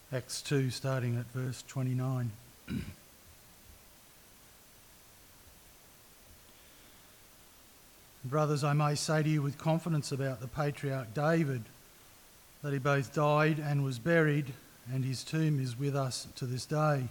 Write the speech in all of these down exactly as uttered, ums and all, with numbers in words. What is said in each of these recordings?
Acts two, starting at verse twenty-nine. Brothers, I may say to you with confidence about the patriarch David, that he both died and was buried, and his tomb is with us to this day.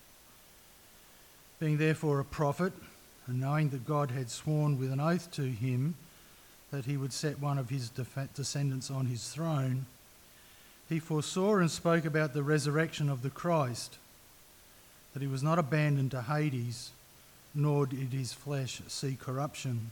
Being therefore a prophet, and knowing that God had sworn with an oath to him that he would set one of his descendants on his throne, he foresaw and spoke about the resurrection of the Christ, that he was not abandoned to Hades, nor did his flesh see corruption.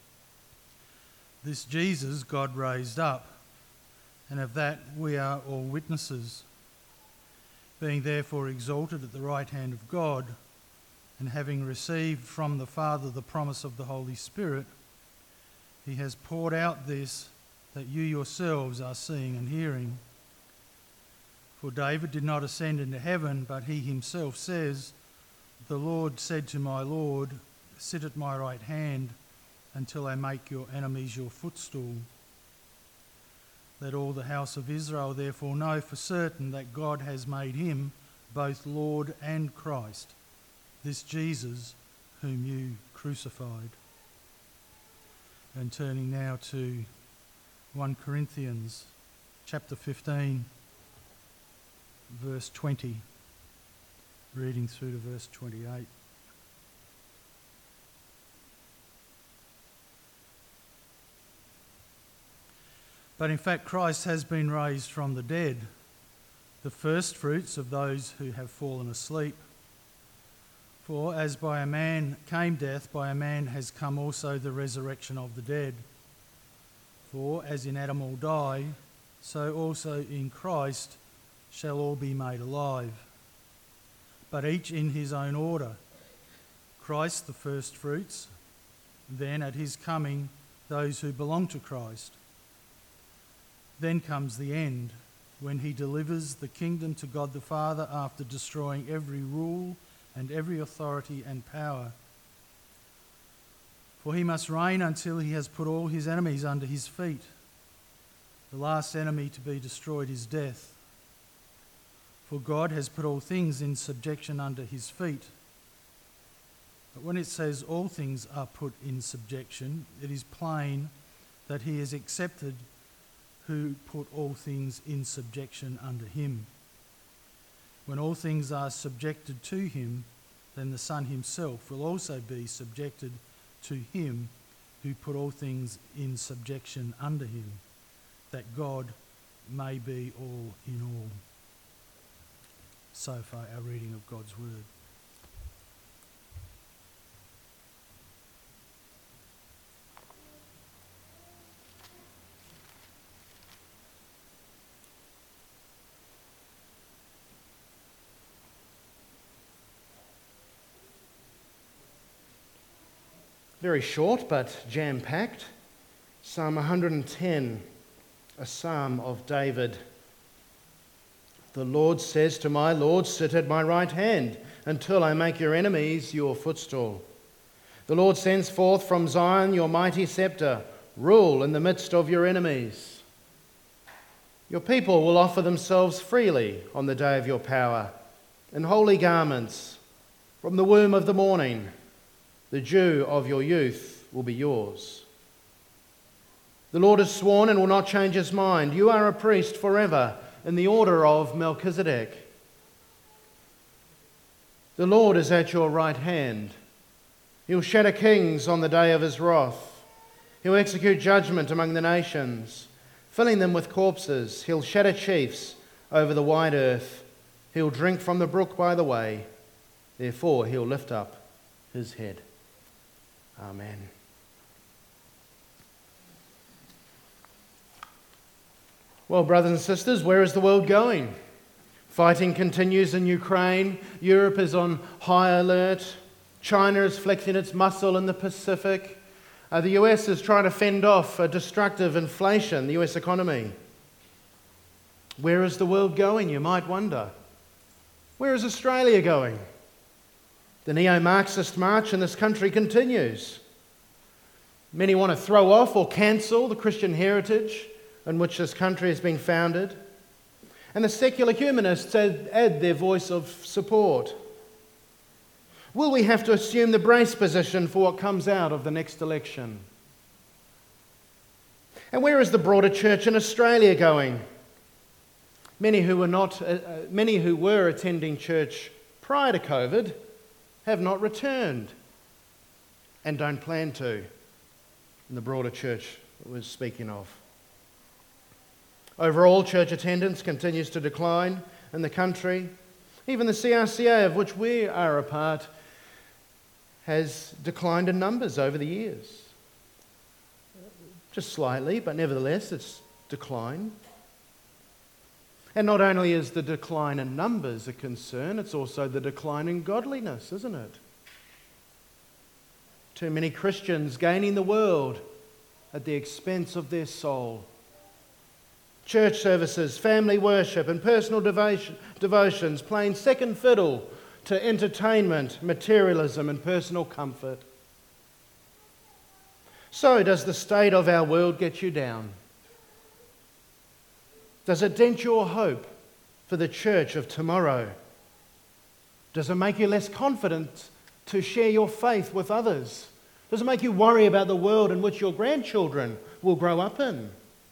This Jesus God raised up, and of that we are all witnesses. Being therefore exalted at the right hand of God, and having received from the Father the promise of the Holy Spirit, he has poured out this that you yourselves are seeing and hearing. For David did not ascend into heaven, but he himself says, "The Lord said to my Lord, sit at my right hand until I make your enemies your footstool." Let all the house of Israel therefore know for certain that God has made him both Lord and Christ, this Jesus whom you crucified. And turning now to First Corinthians chapter fifteen, verse twenty, reading through to verse twenty-eight. But in fact, Christ has been raised from the dead, the firstfruits of those who have fallen asleep. For as by a man came death, by a man has come also the resurrection of the dead. For as in Adam all die, so also in Christ shall all be made alive, but each in his own order. Christ the firstfruits, then at his coming those who belong to Christ. Then comes the end, when he delivers the kingdom to God the Father after destroying every rule and every authority and power. For he must reign until he has put all his enemies under his feet. The last enemy to be destroyed is death. For God has put all things in subjection under his feet. But when it says all things are put in subjection, it is plain that he is accepted who put all things in subjection under him. When all things are subjected to him, then the Son himself will also be subjected to him who put all things in subjection under him, that God may be all in all. So far, our reading of God's word. Very short but jam-packed. Psalm one hundred ten, a psalm of David. The Lord says to my Lord, sit at my right hand until I make your enemies your footstool. The Lord sends forth from Zion your mighty scepter. Rule in the midst of your enemies. Your people will offer themselves freely on the day of your power in holy garments from the womb of the morning. The dew of your youth will be yours. The Lord has sworn and will not change his mind. You are a priest forever in the order of Melchizedek. The Lord is at your right hand. He'll shatter kings on the day of his wrath. He'll execute judgment among the nations, filling them with corpses. He'll shatter chiefs over the wide earth. He'll drink from the brook by the way. Therefore he'll lift up his head. Amen. Well, brothers and sisters, where is the world going? Fighting continues in Ukraine. Europe is on high alert. China is flexing its muscle in the Pacific. Uh, the U S is trying to fend off a destructive inflation, the U S economy. Where is the world going, you might wonder? Where is Australia going? The neo-Marxist march in this country continues. Many want to throw off or cancel the Christian heritage in which this country has been founded. And the secular humanists add, add their voice of support. Will we have to assume the brace position for what comes out of the next election? And where is the broader church in Australia going? Many who were not, uh, many who were attending church prior to COVID have not returned and don't plan to. In the broader church that we're speaking of. Overall, church attendance continues to decline in the country. Even the C R C A, of which we are a part, has declined in numbers over the years. Just slightly, but nevertheless, it's declined. And not only is the decline in numbers a concern, it's also the decline in godliness, isn't it? Too many Christians gaining the world at the expense of their soul. Church services, family worship, and personal devotion, devotions playing second fiddle to entertainment, materialism, and personal comfort. So, does the state of our world get you down? Does it dent your hope for the church of tomorrow? Does it make you less confident to share your faith with others? Does it make you worry about the world in which your grandchildren will grow up in?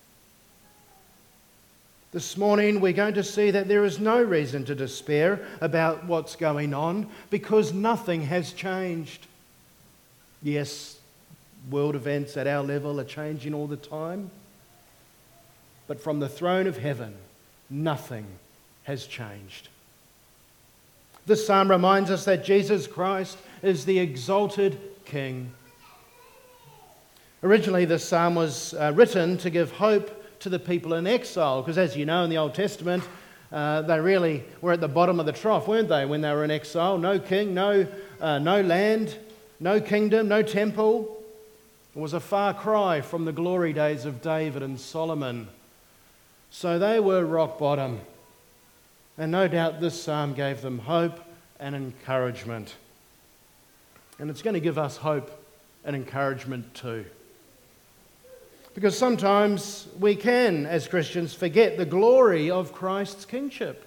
This morning we're going to see that there is no reason to despair about what's going on because nothing has changed. Yes, world events at our level are changing all the time, but from the throne of heaven, nothing has changed. This psalm reminds us that Jesus Christ is the exalted King. Originally, this psalm was uh, written to give hope to the people in exile, because as you know in the Old Testament, uh, they really were at the bottom of the trough, weren't they, when they were in exile? No king, no, uh, no land, no kingdom, no temple. It was a far cry from the glory days of David and Solomon. So they were rock bottom. And no doubt this psalm gave them hope and encouragement. And it's going to give us hope and encouragement too. Because sometimes we can, as Christians, forget the glory of Christ's kingship.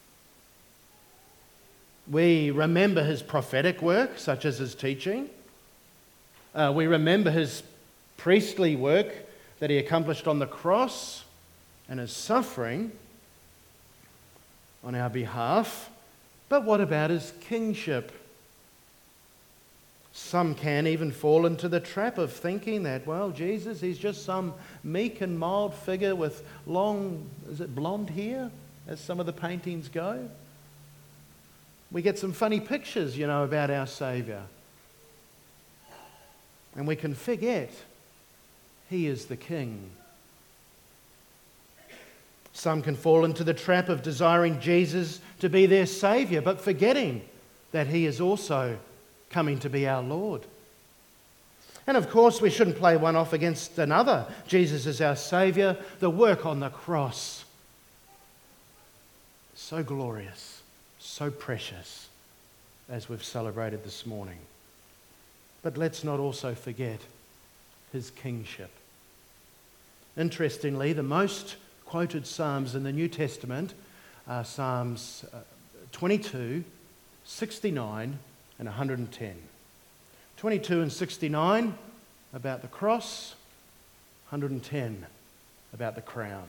We remember his prophetic work, such as his teaching. Uh, we remember his priestly work that he accomplished on the cross and his suffering on our behalf. But what about his kingship? Some can even fall into the trap of thinking that, well, Jesus, he's just some meek and mild figure with long, is it blonde hair, as some of the paintings go? We get some funny pictures, you know, about our Saviour. And we can forget he is the King. Some can fall into the trap of desiring Jesus to be their Saviour, but forgetting that he is also coming to be our Lord. And of course, we shouldn't play one off against another. Jesus is our Saviour. The work on the cross, so glorious, so precious, as we've celebrated this morning. But let's not also forget his kingship. Interestingly, the most quoted Psalms in the New Testament are Psalms twenty-two, sixty-nine, and one hundred ten. twenty-two and sixty-nine about the cross, one hundred ten about the crown.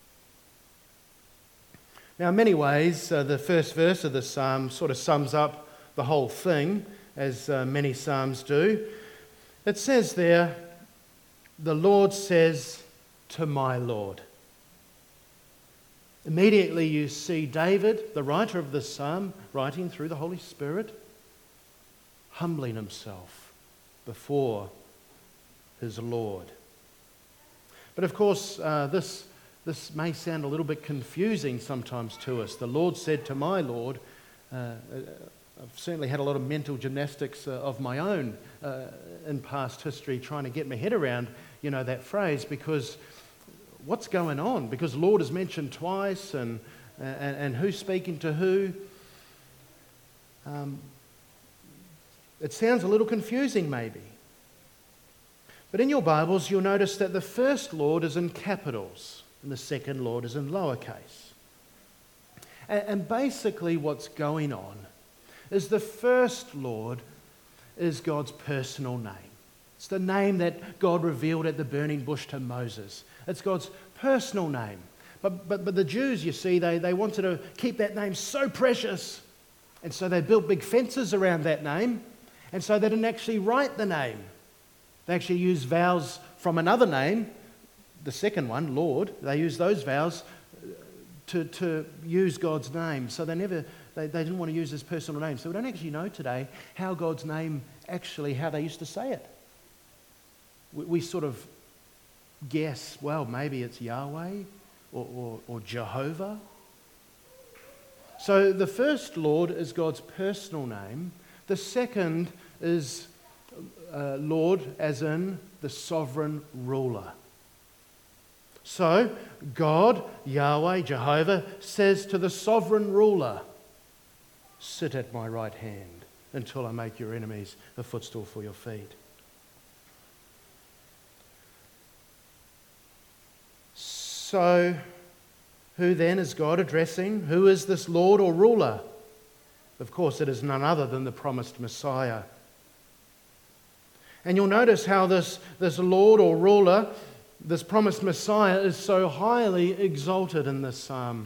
Now, in many ways, uh, the first verse of the psalm sort of sums up the whole thing, as uh, many psalms do. It says there, "The Lord says to my Lord." Immediately you see David, the writer of this psalm, writing through the Holy Spirit, humbling himself before his Lord. But of course, uh, this, this may sound a little bit confusing sometimes to us. The Lord said to my Lord. Uh, I've certainly had a lot of mental gymnastics uh, of my own uh, in past history trying to get my head around, you know, that phrase, because what's going on? Because Lord is mentioned twice, and, and, and who's speaking to who? Um, It sounds a little confusing maybe. But in your Bibles, you'll notice that the first Lord is in capitals and the second Lord is in lowercase. And, and basically what's going on is the first Lord is God's personal name. It's the name that God revealed at the burning bush to Moses. It's God's personal name. But, but, but the Jews, you see, they, they wanted to keep that name so precious. And so they built big fences around that name. And so they didn't actually write the name. They actually used vowels from another name, the second one, Lord. They used those vowels to, to use God's name. So they never, they, they didn't want to use his personal name. So we don't actually know today how God's name actually, how they used to say it. We, we sort of guess, well, maybe it's Yahweh or, or, or Jehovah. So the first Lord is God's personal name. The second is uh, Lord as in the sovereign ruler. So God, Yahweh, Jehovah, says to the sovereign ruler, sit at my right hand until I make your enemies a footstool for your feet. So who then is God addressing? Who is this Lord or ruler? Of course, it is none other than the promised Messiah. And you'll notice how this, this Lord or ruler, this promised Messiah, is so highly exalted in this psalm.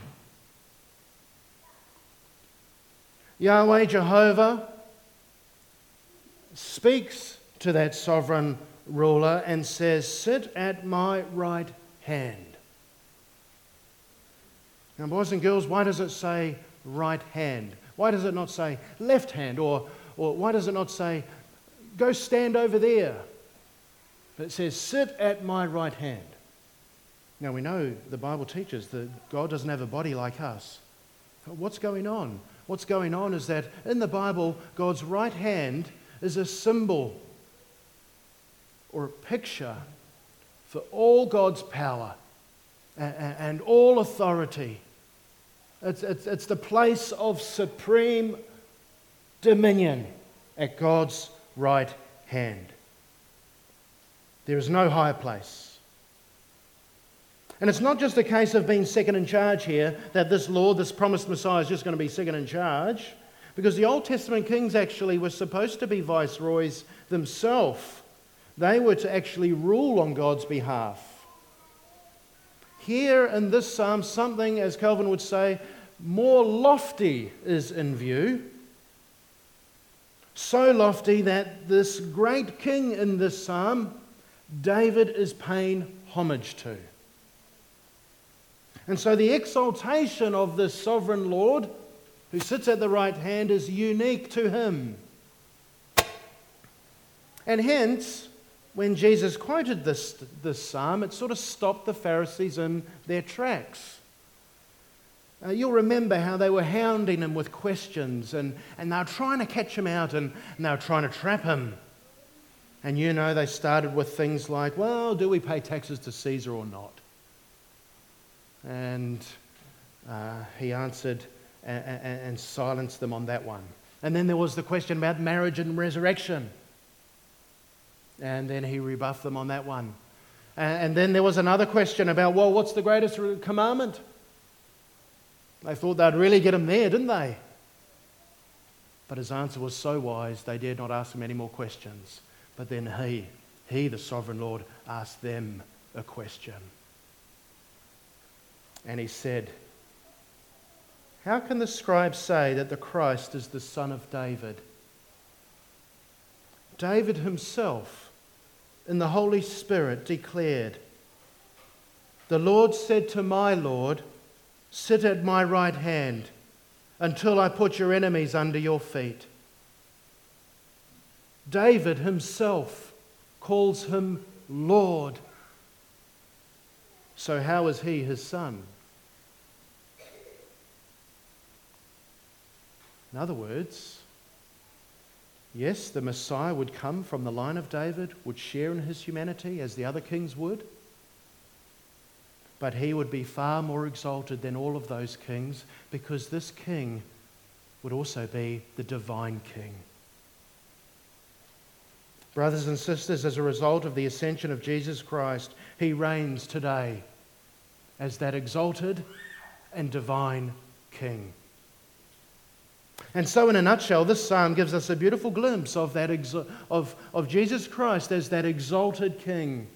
Yahweh, Jehovah, speaks to that sovereign ruler and says, sit at my right hand. Now, boys and girls, why does it say right hand? Why does it not say left hand? Or, or why does it not say, go stand over there? But it says, sit at my right hand. Now, we know the Bible teaches that God doesn't have a body like us. But what's going on? What's going on is that in the Bible, God's right hand is a symbol or a picture for all God's power and, and all authority. It's, it's, it's the place of supreme dominion at God's right hand. There is no higher place. And it's not just a case of being second in charge here, that this Lord, this promised Messiah, is just going to be second in charge, because the Old Testament kings actually were supposed to be viceroys themselves. They were to actually rule on God's behalf. Here in this psalm, something, as Calvin would say, more lofty is in view. So lofty that this great king in this psalm, David, is paying homage to. And so the exaltation of this sovereign Lord who sits at the right hand is unique to him. And hence, when Jesus quoted this, this psalm, it sort of stopped the Pharisees in their tracks. Uh, you'll remember how they were hounding him with questions, and, and they were trying to catch him out, and, and they were trying to trap him. And you know, they started with things like, well, do we pay taxes to Caesar or not? And uh, he answered and, and, and silenced them on that one. And then there was the question about marriage and resurrection. And then he rebuffed them on that one. And, and then there was another question about, well, what's the greatest commandment? They thought they'd really get him there, didn't they? But his answer was so wise, they dared not ask him any more questions. But then he, he, the sovereign Lord, asked them a question. And he said, how can the scribes say that the Christ is the son of David? David himself, in the Holy Spirit, declared, the Lord said to my Lord, sit at my right hand until I put your enemies under your feet. David himself calls him Lord. So how is he his son? In other words, yes, the Messiah would come from the line of David, would share in his humanity as the other kings would, but he would be far more exalted than all of those kings, because this king would also be the divine king. Brothers and sisters, as a result of the ascension of Jesus Christ, he reigns today as that exalted and divine king. And so, in a nutshell, this psalm gives us a beautiful glimpse of, that exo- of, of Jesus Christ as that exalted king.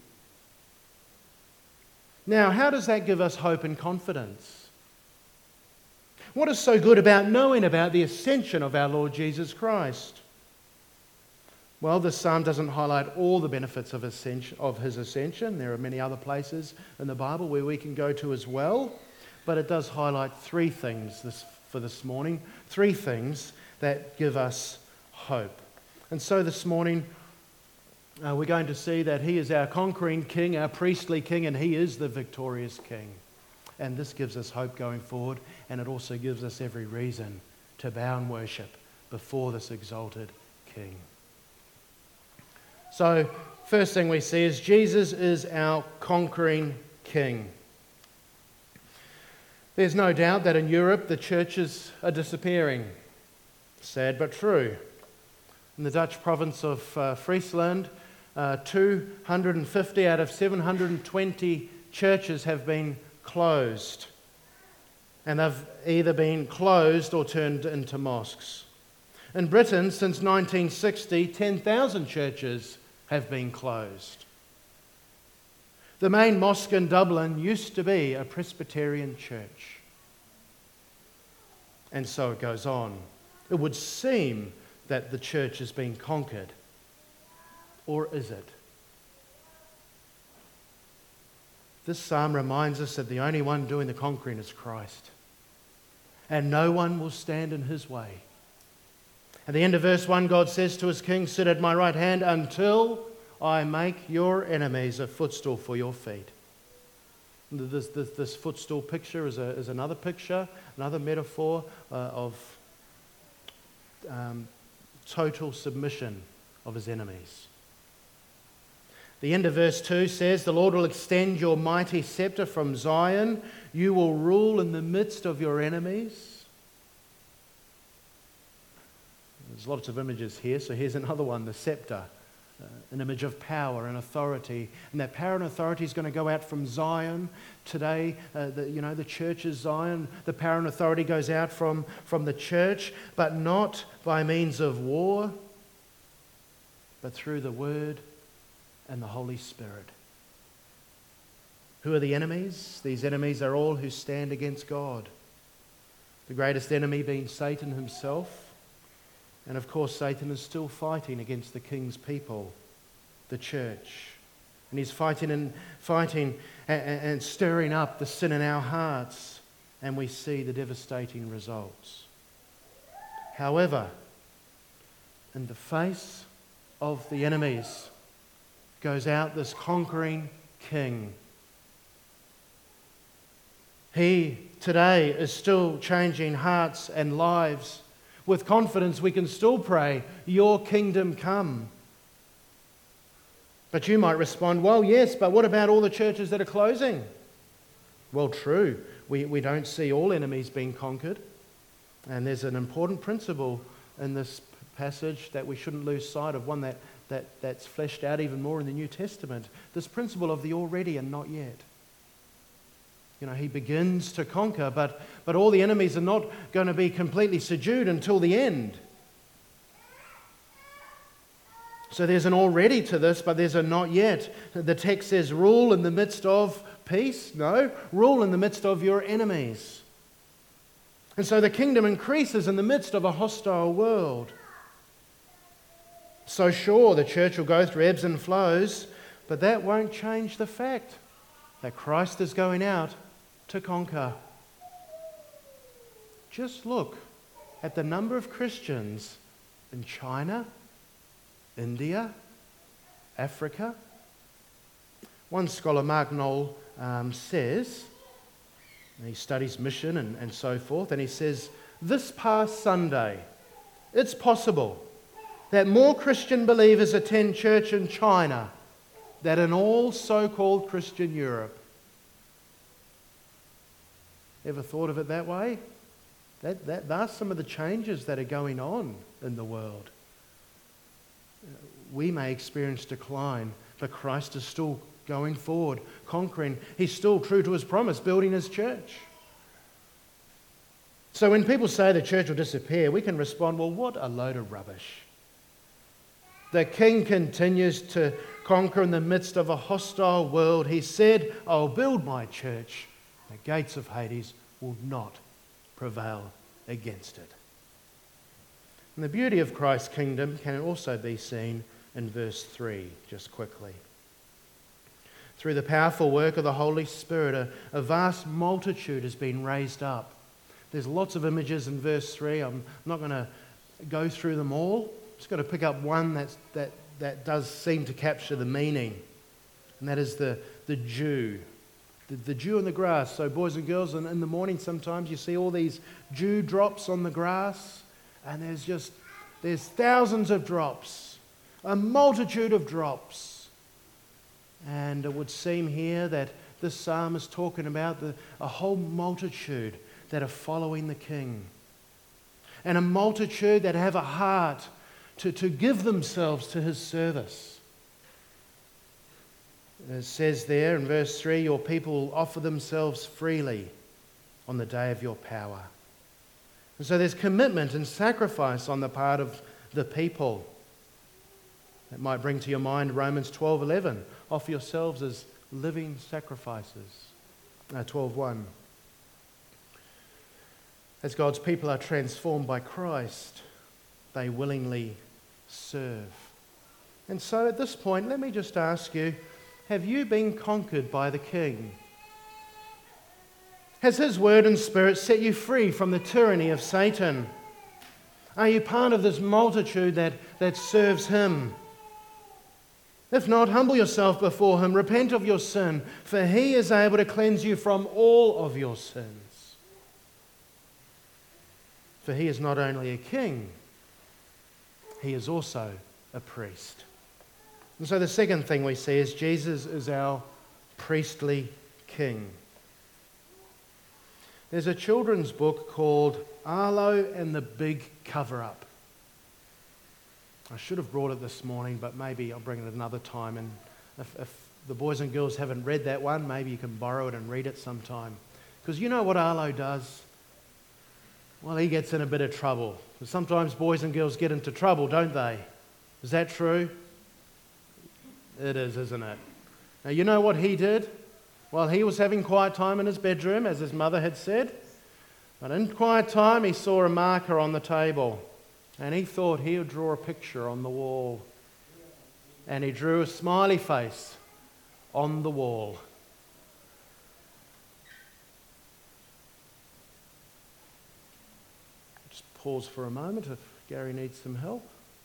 Now, how does that give us hope and confidence? What is so good about knowing about the ascension of our Lord Jesus Christ? Well, this psalm doesn't highlight all the benefits of, ascension, of his ascension. There are many other places in the Bible where we can go to as well. But it does highlight three things this, for this morning, three things that give us hope. And so this morning, uh, we're going to see that he is our conquering king, our priestly king, and he is the victorious king. And this gives us hope going forward, and it also gives us every reason to bow and worship before this exalted king. So, first thing we see is Jesus is our conquering king. There's no doubt that in Europe the churches are disappearing. Sad but true. In the Dutch province of uh, Friesland, uh, two hundred fifty out of seven hundred twenty churches have been closed. And they've either been closed or turned into mosques. In Britain, since nineteen sixty, ten thousand churches have been closed. The main mosque in Dublin used to be a Presbyterian church. And so it goes on. It would seem that the church has been conquered. Or is it? This psalm reminds us that the only one doing the conquering is Christ. And no one will stand in his way. At the end of verse one, God says to his king, "Sit at my right hand until I make your enemies a footstool for your feet." This, this, this footstool picture is, a, is another picture, another metaphor uh, of um, total submission of his enemies. The end of verse two says, "The Lord will extend your mighty scepter from Zion. You will rule in the midst of your enemies." There's lots of images here, so here's another one, the scepter, uh, an image of power and authority. And that power and authority is going to go out from Zion. Today, uh, the, you know, the church is Zion. The power and authority goes out from, from the church, but not by means of war, but through the Word and the Holy Spirit. Who are the enemies? These enemies are all who stand against God. The greatest enemy being Satan himself. And of course, Satan is still fighting against the king's people, the church. And he's fighting and fighting and, and stirring up the sin in our hearts. And we see the devastating results. However, in the face of the enemies goes out this conquering king. He today is still changing hearts and lives. With confidence, we can still pray, "Your kingdom come." But you might respond, "Well, yes, but what about all the churches that are closing?" Well, true. We, we don't see all enemies being conquered. And there's an important principle in this passage that we shouldn't lose sight of, one that, that, that's fleshed out even more in the New Testament. This principle of the already and not yet. You know, he begins to conquer, but, but all the enemies are not going to be completely subdued until the end. So there's an already to this, but there's a not yet. The text says, "Rule in the midst of peace." No, rule in the midst of your enemies. And so the kingdom increases in the midst of a hostile world. So sure, the church will go through ebbs and flows, but that won't change the fact that Christ is going out to conquer. Just look at the number of Christians in China, India, Africa. One scholar, Mark Knoll, um, says, and he studies mission and, and so forth, and he says, this past Sunday, it's possible that more Christian believers attend church in China than in all so-called Christian Europe. Ever thought of it that way? That, that, that's some of the changes that are going on in the world. We may experience decline, but Christ is still going forward, conquering. He's still true to his promise, building his church. So when people say the church will disappear, we can respond, well, what a load of rubbish. The King continues to conquer in the midst of a hostile world. He said, I'll build my church. The gates of Hades will not prevail against it. And the beauty of Christ's kingdom can also be seen in verse three, just quickly. Through the powerful work of the Holy Spirit, a, a vast multitude has been raised up. There's lots of images in verse three. I'm not going to go through them all. I'm just going to pick up one that's, that, that does seem to capture the meaning, and that is the, the dew. The, the dew on the grass. So boys and girls, in, in the morning sometimes you see all these dew drops on the grass, and there's just, there's thousands of drops, a multitude of drops. And it would seem here that this psalm is talking about the, a whole multitude that are following the King, and a multitude that have a heart to, to give themselves to his service. It says there in verse three, your people will offer themselves freely on the day of your power. And so there's commitment and sacrifice on the part of the people. That might bring to your mind Romans twelve eleven. Offer yourselves as living sacrifices. Uh, twelve one. As God's people are transformed by Christ, they willingly serve. And so at this point, let me just ask you, have you been conquered by the King? Has his word and spirit set you free from the tyranny of Satan? Are you part of this multitude that, that serves him? If not, humble yourself before him, repent of your sin, for he is able to cleanse you from all of your sins. For he is not only a king, he is also a priest. And so the second thing we see is Jesus is our priestly king. There's a children's book called Arlo and the Big Cover-Up. I should have brought it this morning, but maybe I'll bring it another time. And if, if the boys and girls haven't read that one, maybe you can borrow it and read it sometime. Because you know what Arlo does? Well, he gets in a bit of trouble. Sometimes boys and girls get into trouble, don't they? Is that true? It is, isn't it? Now, you know what he did? Well, he was having quiet time in his bedroom, as his mother had said. But in quiet time, he saw a marker on the table. And he thought he would draw a picture on the wall. And he drew a smiley face on the wall. Pause for a moment if Gary needs some help.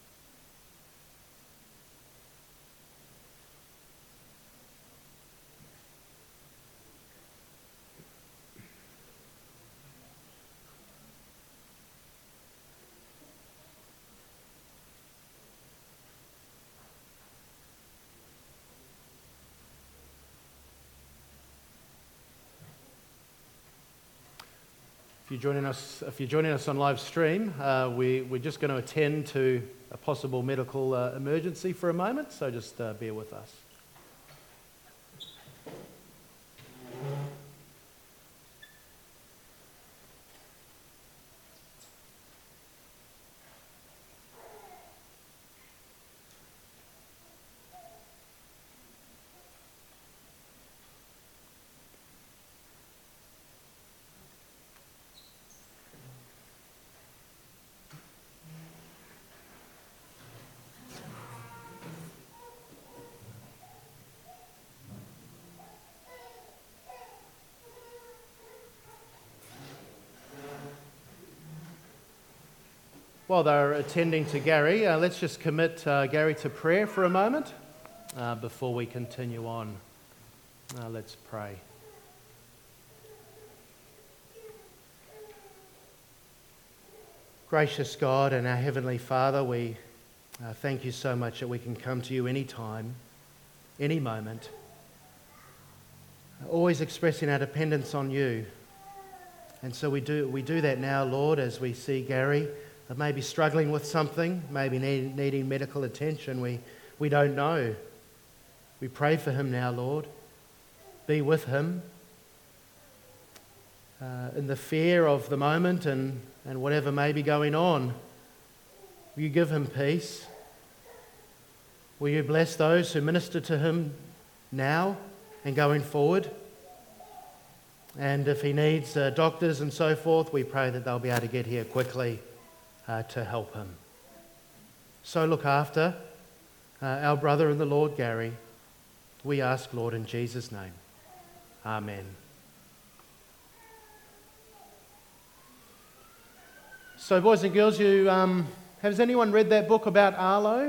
If you're joining us, if you're joining us on live stream, uh, we, we're just going to attend to a possible medical uh, emergency for a moment, so just uh, bear with us. While they're attending to Gary, uh, let's just commit uh, Gary to prayer for a moment uh, before we continue on. Uh, let's pray. Gracious God and our Heavenly Father, we uh, thank you so much that we can come to you any time, any moment, always expressing our dependence on you. And so we do, we do that now, Lord, as we see Gary uh, maybe struggling with something, maybe need, needing medical attention. We, we don't know. We pray for him now, Lord. Be with him. uh, in the fear of the moment and, and whatever may be going on. Will you give him peace? Will you bless those who minister to him now and going forward? And if he needs uh, doctors and so forth, we pray that they'll be able to get here quickly uh, to help him. So look after uh, our brother in the Lord, Gary. We ask, Lord, in Jesus' name. Amen. So, boys and girls, you um, has anyone read that book about Arlo?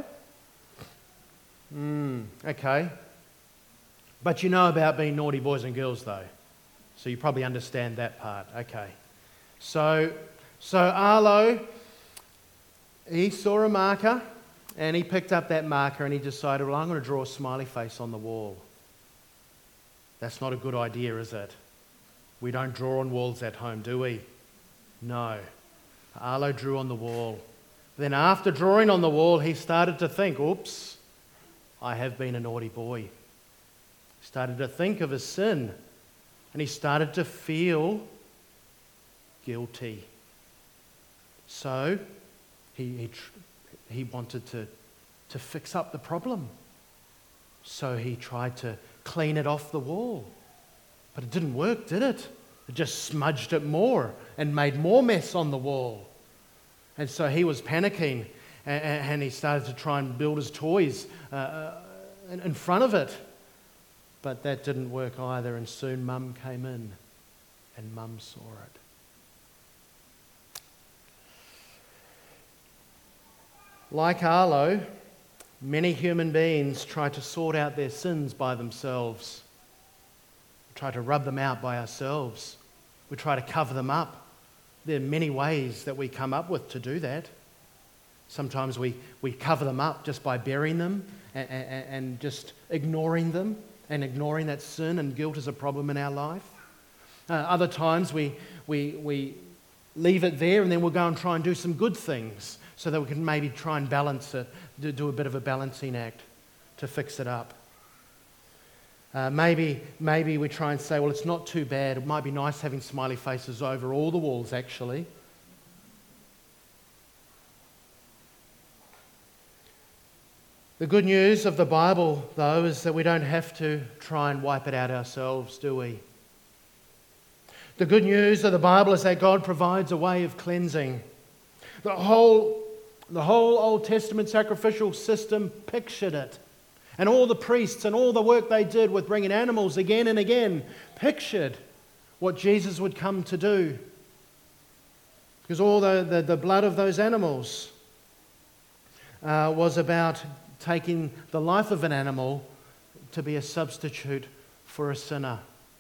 Mm, okay. But you know about being naughty boys and girls, though. So you probably understand that part. Okay. So, so Arlo, he saw a marker and he picked up that marker and he decided, well, I'm going to draw a smiley face on the wall. That's not a good idea, is it? We don't draw on walls at home, do we? No. Arlo drew on the wall. Then after drawing on the wall, he started to think, oops, I have been a naughty boy. He started to think of his sin. And he started to feel guilty. So he, he, he wanted to, to fix up the problem. So he tried to clean it off the wall. But it didn't work, did it? It just smudged it more and made more mess on the wall. And so he was panicking and, and he started to try and build his toys uh, in, in front of it. But that didn't work either, and soon Mum came in and Mum saw it. Like Arlo, many human beings try to sort out their sins by themselves. We try to rub them out by ourselves. We try to cover them up. There are many ways that we come up with to do that. Sometimes we, we cover them up just by burying them and, and, and just ignoring them. And ignoring that sin and guilt as a problem in our life. Uh, other times we, we, we leave it there and then we'll go and try and do some good things so that we can maybe try and balance it, do, do a bit of a balancing act to fix it up. Uh, maybe, maybe we try and say, well, it's not too bad. It might be nice having smiley faces over all the walls, actually. The good news of the Bible, though, is that we don't have to try and wipe it out ourselves, do we? The good news of the Bible is that God provides a way of cleansing. The whole, the whole Old Testament sacrificial system pictured it. And all the priests and all the work they did with bringing animals again and again pictured what Jesus would come to do. Because all the, the, the blood of those animals uh, was about taking the life of an animal to be a substitute for a sinner.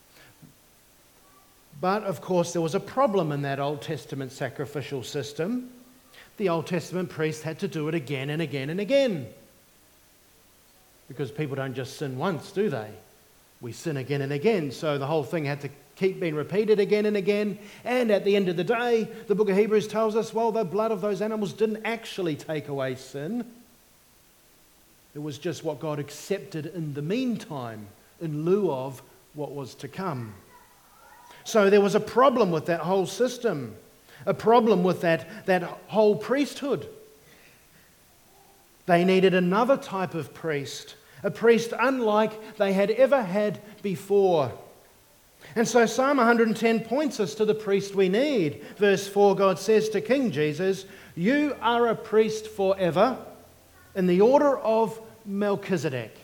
But, of course, there was a problem in that Old Testament sacrificial system. The Old Testament priest had to do it again and again and again. Because people don't just sin once, do they? We sin again and again. So the whole thing had to keep being repeated again and again. And at the end of the day, the book of Hebrews tells us, well, the blood of those animals didn't actually take away sin. It was just what God accepted in the meantime, in lieu of what was to come. So there was a problem with that whole system, a problem with that, that whole priesthood. They needed another type of priest, a priest unlike they had ever had before. And so Psalm one hundred ten points us to the priest we need. Verse four, God says to King Jesus, "You are a priest forever in the order of Melchizedek."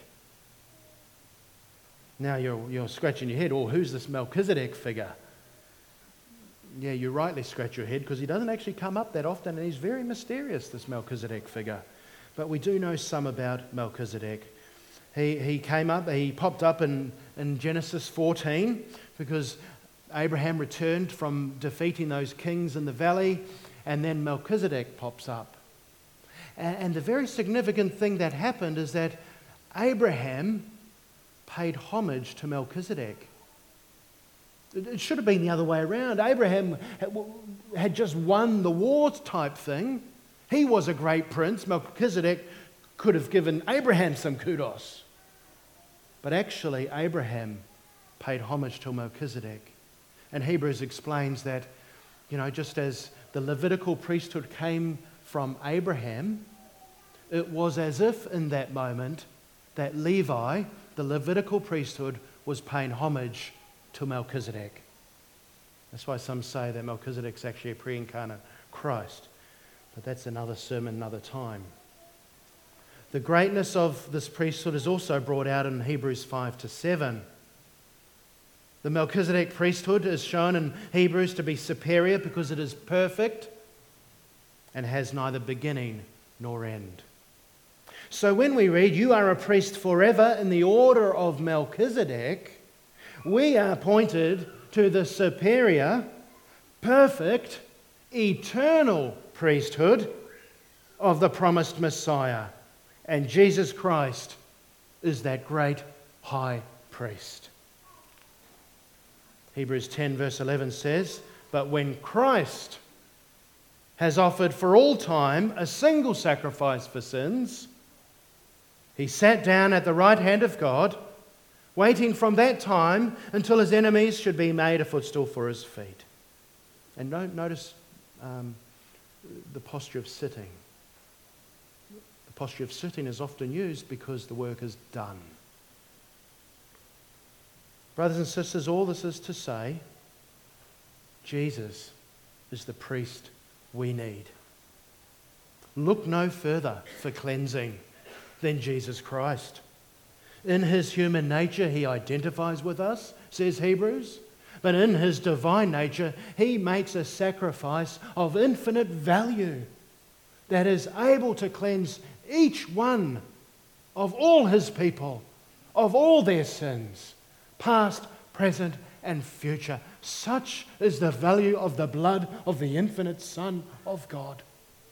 Now you're, you're scratching your head, oh, who's this Melchizedek figure? Yeah, you rightly scratch your head because he doesn't actually come up that often and he's very mysterious, this Melchizedek figure. But we do know some about Melchizedek. He, he came up, he popped up in, in Genesis fourteen because Abraham returned from defeating those kings in the valley, and then Melchizedek pops up. And, and the very significant thing that happened is that Abraham paid homage to Melchizedek. It, it should have been the other way around. Abraham had, had just won the war type thing. He was a great prince. Melchizedek could have given Abraham some kudos. But actually, Abraham paid homage to Melchizedek. And Hebrews explains that, you know, just as the Levitical priesthood came from Abraham, it was as if in that moment that Levi, the Levitical priesthood, was paying homage to Melchizedek. That's why some say that Melchizedek's actually a pre-incarnate Christ. But that's another sermon, another time. The greatness of this priesthood is also brought out in Hebrews five to seven. The Melchizedek priesthood is shown in Hebrews to be superior because it is perfect and has neither beginning nor end. So when we read, "You are a priest forever in the order of Melchizedek," we are pointed to the superior, perfect, eternal priesthood of the promised Messiah. And Jesus Christ is that great high priest. Hebrews ten verse eleven says, "But when Christ has offered for all time a single sacrifice for sins, he sat down at the right hand of God, waiting from that time until his enemies should be made a footstool for his feet." And notice um, the posture of sitting. The posture of sitting is often used because the work is done. Brothers and sisters, all this is to say, Jesus is the priest we need. Look no further for cleansing than Jesus Christ. In his human nature, he identifies with us, says Hebrews, but in his divine nature, he makes a sacrifice of infinite value that is able to cleanse each one of all his people, of all their sins, past, present, and future. Such is the value of the blood of the infinite Son of God.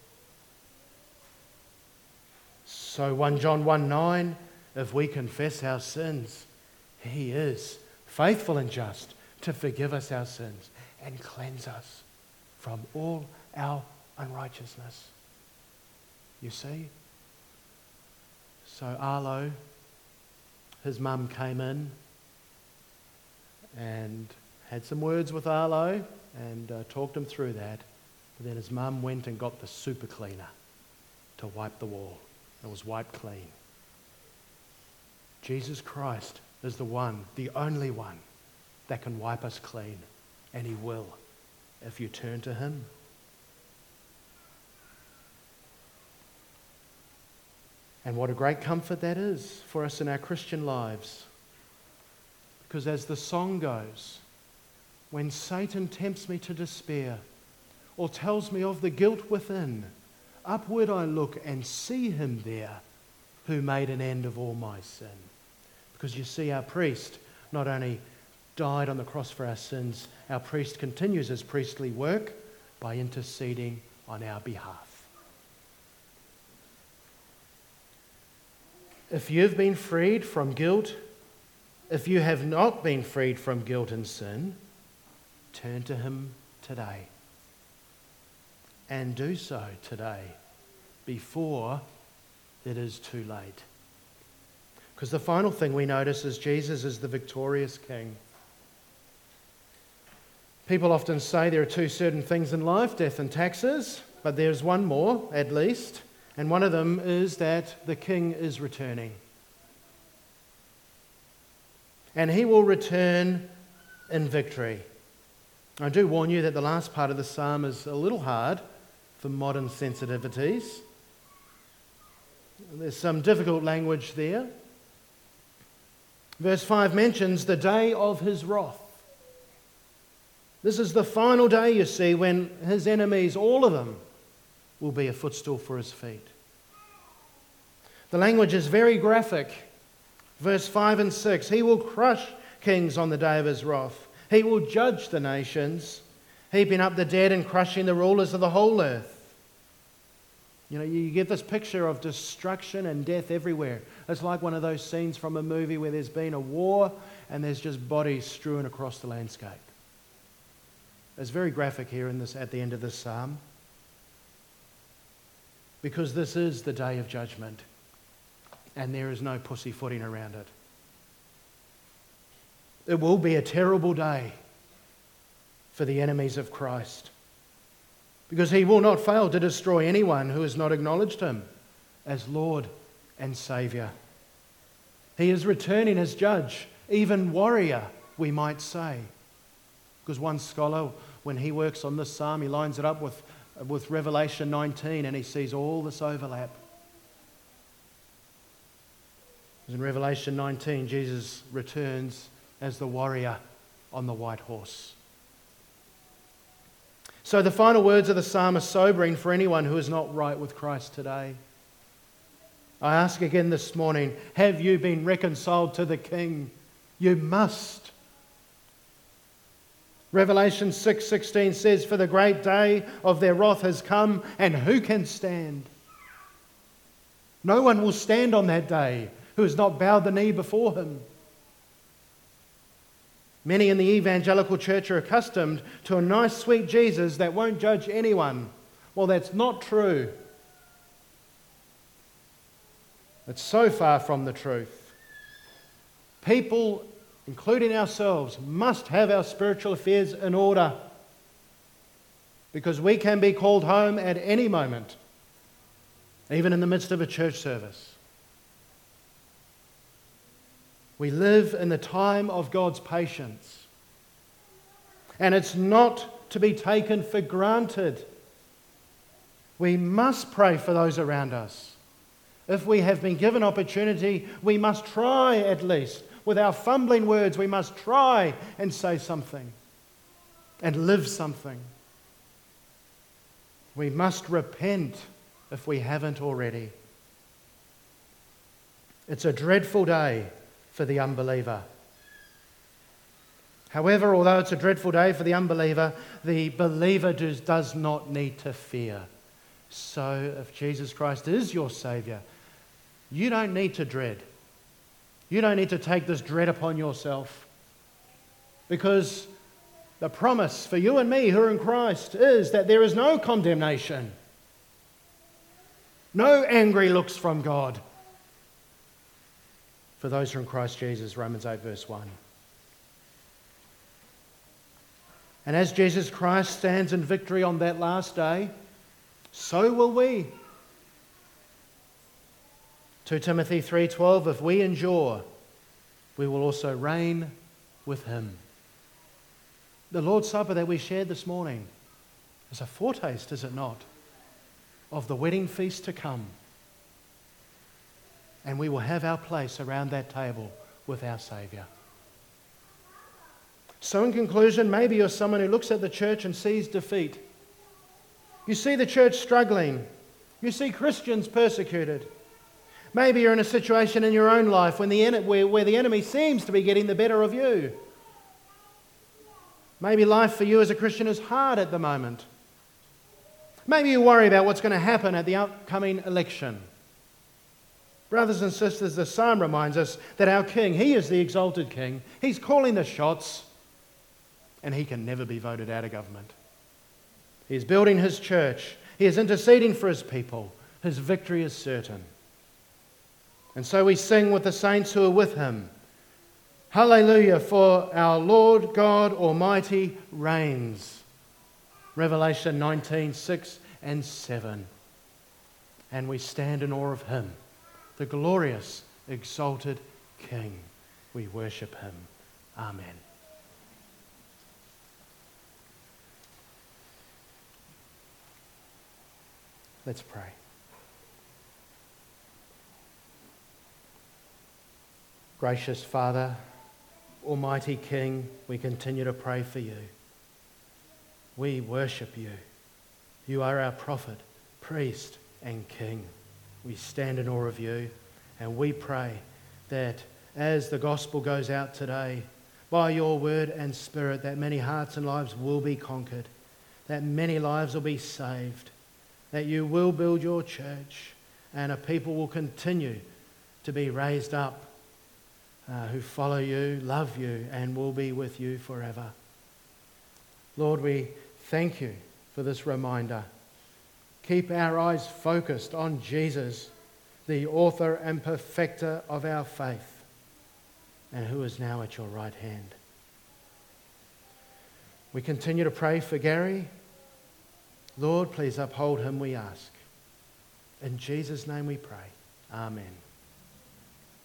So First John one nine, if we confess our sins, he is faithful and just to forgive us our sins and cleanse us from all our unrighteousness. You see? So Arlo, his mum came in and had some words with Arlo and uh, talked him through that. But then his mum went and got the super cleaner to wipe the wall. It was wiped clean. Jesus Christ is the one, the only one, that can wipe us clean. And he will, if you turn to him. And what a great comfort that is for us in our Christian lives. Because as the song goes, when Satan tempts me to despair or tells me of the guilt within, upward I look and see him there who made an end of all my sin. Because you see, our priest not only died on the cross for our sins, our priest continues his priestly work by interceding on our behalf. If you've been freed from guilt, if you have not been freed from guilt and sin, turn to him today. And do so today before it is too late. Because the final thing we notice is Jesus is the victorious King. People often say there are two certain things in life, death and taxes, but there's one more at least. And one of them is that the King is returning. And he will return in victory. I do warn you that the last part of the psalm is a little hard for modern sensitivities. There's some difficult language there. Verse five mentions the day of his wrath. This is the final day, you see, when his enemies, all of them, will be a footstool for his feet. The language is very graphic. Verse five and six, he will crush kings on the day of his wrath. He will judge the nations, heaping up the dead and crushing the rulers of the whole earth. You know, you get this picture of destruction and death everywhere. It's like one of those scenes from a movie where there's been a war and there's just bodies strewn across the landscape. It's very graphic here in this, at the end of this psalm. Because this is the day of judgment. And there is no pussyfooting around it. It will be a terrible day. for the enemies of Christ. Because he will not fail to destroy anyone who has not acknowledged him as Lord and Saviour. He is returning as judge, even warrior, we might say. Because one scholar, when he works on this psalm, he lines it up with, with Revelation nineteen and he sees all this overlap. In Revelation nineteen, Jesus returns as the warrior on the white horse. So the final words of the psalm are sobering for anyone who is not right with Christ today. I ask again this morning, have you been reconciled to the King? You must. Revelation six sixteen says, for the great day of their wrath has come, and who can stand? No one will stand on that day who has not bowed the knee before him. Many in the evangelical church are accustomed to a nice, sweet Jesus that won't judge anyone. Well, that's not true. It's so far from the truth. People, including ourselves, must have our spiritual affairs in order, because we can be called home at any moment, even in the midst of a church service. We live in the time of God's patience. And it's not to be taken for granted. We must pray for those around us. If we have been given opportunity, we must try at least. With our fumbling words, we must try and say something and live something. We must repent if we haven't already. It's a dreadful day for the unbeliever. However, although it's a dreadful day for the unbeliever, the believer does, does not need to fear. So if Jesus Christ is your Saviour, you don't need to dread. You don't need to take this dread upon yourself, because the promise for you and me who are in Christ is that there is no condemnation, no angry looks from God for those who are in Christ Jesus, Romans eight verse one. And as Jesus Christ stands in victory on that last day, so will we. Second Timothy three twelve, if we endure, we will also reign with him. The Lord's Supper that we shared this morning is a foretaste, is it not, of the wedding feast to come. And we will have our place around that table with our Saviour. So in conclusion, maybe you're someone who looks at the church and sees defeat. You see the church struggling. You see Christians persecuted. Maybe you're in a situation in your own life when the en- where, where the enemy seems to be getting the better of you. Maybe life for you as a Christian is hard at the moment. Maybe you worry about what's going to happen at the upcoming election. Brothers and sisters, the psalm reminds us that our King, he is the exalted King. He's calling the shots, and he can never be voted out of government. He's building his church. He is interceding for his people. His victory is certain. And so we sing with the saints who are with him. Hallelujah, for our Lord God Almighty reigns. Revelation nineteen, six and seven. And we stand in awe of him, the glorious, exalted King. We worship him. Amen. Let's pray. Gracious Father, Almighty King, we continue to pray for you. We worship you. You are our prophet, priest, and King. We stand in awe of you, and we pray that as the gospel goes out today, by your word and spirit, that many hearts and lives will be conquered, that many lives will be saved, that you will build your church, and a people will continue to be raised up uh, who follow you, love you, and will be with you forever. Lord, we thank you for this reminder. Keep our eyes focused on Jesus, the author and perfecter of our faith, and who is now at your right hand. We continue to pray for Gary. Lord, please uphold him, we ask. In Jesus' name we pray. Amen.